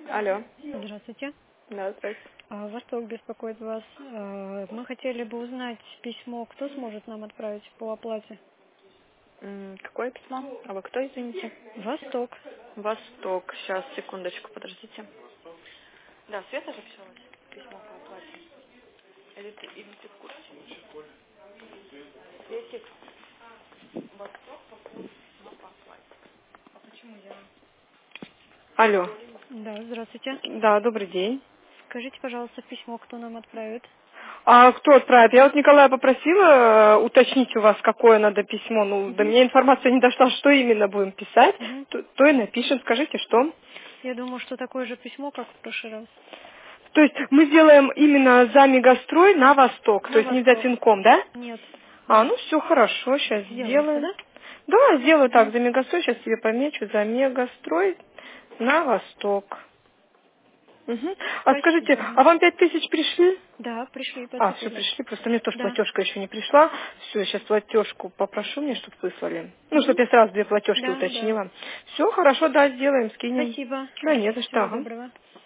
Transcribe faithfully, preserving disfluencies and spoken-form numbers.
Алло. Здравствуйте. Да, здравствуйте. А, Восток беспокоит вас. А, Мы хотели бы узнать письмо, кто сможет нам отправить по оплате? М, Какое письмо? А вы кто, извините? Восток. Восток. Сейчас, секундочку, подождите. Да, Света же писала письмо по оплате. Или ты, или ты в курсе? Светик, Восток по письмо по оплате. А почему я? Алло. Да, здравствуйте. Да, добрый день. Скажите, пожалуйста, письмо, кто нам отправит? А кто отправит? Я вот Николая попросила э, уточнить у вас, какое надо письмо. Ну, до Мгм. меня информация не дошла, что именно будем писать. Мгм. То, то и напишем. Скажите, что? Я думаю, что такое же письмо, как в прошлый раз. То есть мы сделаем именно за Мегастрой на восток, то На есть не за восток. Тинком, да? Нет. А, ну все хорошо, сейчас Сделаете, сделаем. да? Да, сделаю так, Мгм. за Мегастрой, сейчас тебе помечу, за Мегастрой на восток. Мгм. А скажите, Спасибо. а Мгм. вам пять тысяч пришли? Да, пришли, А, все поступили. пришли, просто мне тоже Да. платежка еще не пришла. Все, сейчас платежку попрошу мне, чтобы выслали. Ну, Мгм. чтобы я сразу две платежки Да, да. уточнила. Все, хорошо, да, сделаем, скинем. Спасибо. Да, не за что. Всего Ага. доброго.